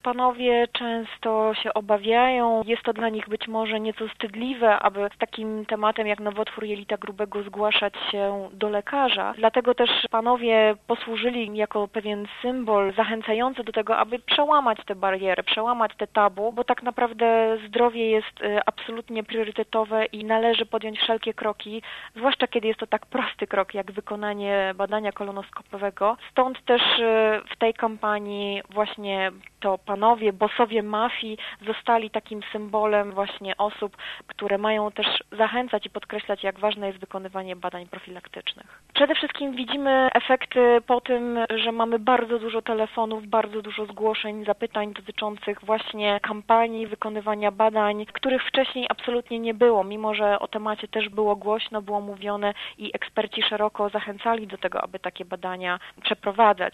Panowie często się obawiają, jest to dla nich być może nieco wstydliwe, aby z takim tematem jak nowotwór jelita grubego zgłaszać się do lekarza. Dlatego też panowie posłużyli jako pewien symbol zachęcający do tego, aby przełamać te bariery, przełamać te tabu, bo tak naprawdę zdrowie jest absolutnie priorytetowe i należy podjąć wszelkie kroki, zwłaszcza kiedy jest to tak prosty krok jak wykonanie badania kolonoskopowego. Stąd też w tej kampanii właśnie to panowie, bossowie mafii zostali takim symbolem właśnie osób, które mają też zachęcać i podkreślać, jak ważne jest wykonywanie badań profilaktycznych. Przede wszystkim widzimy efekty po tym, że mamy bardzo dużo telefonów, bardzo dużo zgłoszeń, zapytań dotyczących właśnie kampanii, wykonywania badań, których wcześniej absolutnie nie było, mimo że o temacie też było głośno, było mówione i eksperci szeroko zachęcali do tego, aby takie badania przeprowadzać.